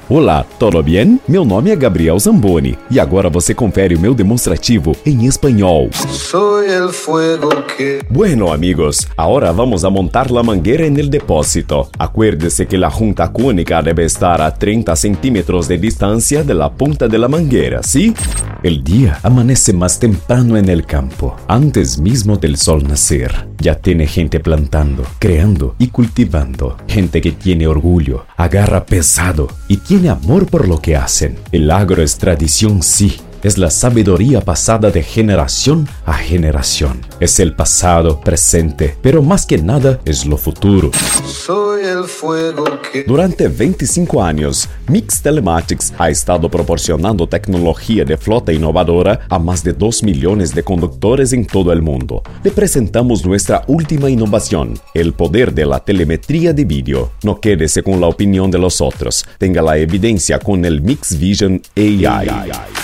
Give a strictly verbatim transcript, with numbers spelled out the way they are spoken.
Olá, tudo bem? Meu nome é Gabriel Zamboni e agora você confere o meu demonstrativo em espanhol. Soy el fuego que... Bueno amigos, ahora vamos a montar la manguera en el depósito. Acuérdese que la junta cónica debe estar a treinta centímetros de distancia de la punta de la manguera, ¿sí? El día amanece más temprano en el campo, antes mismo del sol nacer. Ya tiene gente plantando, creando y cultivando. Gente que tiene orgullo, agarra pesado y tiene amor por lo que hacen. El agro es tradición, sí. Es la sabiduría pasada de generación a generación. Es el pasado, presente, pero más que nada es lo futuro. Soy el fuego que... Durante veinticinco años, Mix Telematics ha estado proporcionando tecnología de flota innovadora a más de dos millones de conductores en todo el mundo. Le presentamos nuestra última innovación, el poder de la telemetría de vídeo. No quédese con la opinión de los otros, tenga la evidencia con el Mix Vision A I.